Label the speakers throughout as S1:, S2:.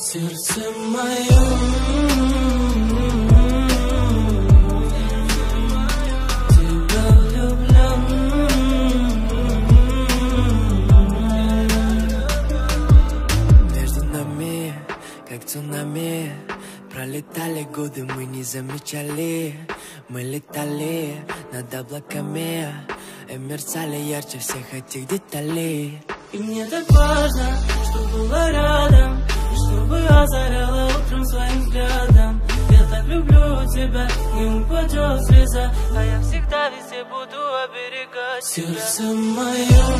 S1: Сердце мое, тебя влюблен. Между нами, как цунами, пролетали годы, мы не замечали. Мы летали над облаками и мерцали ярче всех этих деталей. И мне так важно, что было рядом, чтобы озаряла утром своим взглядом. Я так люблю тебя, не упадет слеза, а я всегда везде буду оберегать сердце мое.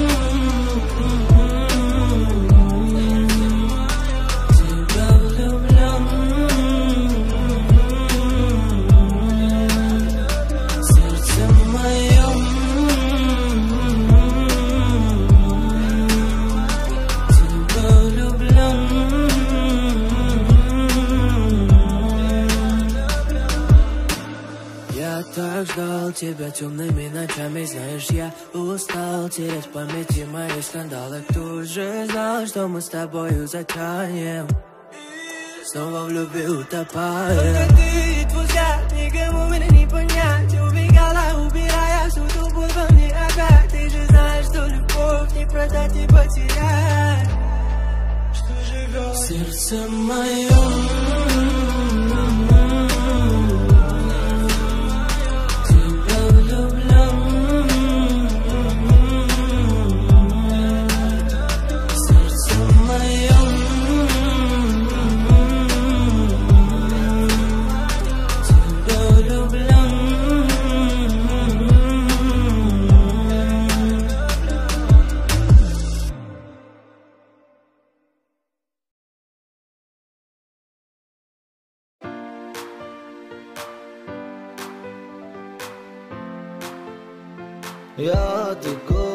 S1: Я так ждал тебя темными ночами, знаешь, я устал терять в памяти мои скандалы. Кто же знал, что мы с тобою затянем, снова в любви утопаем. Только ты и твой взгляд, никому меня не понять. Убегала, убирая всю ту боль во мне опять. Ты же знаешь, что любовь не продать, не потерять. Что живет сердце мое.
S2: Я такой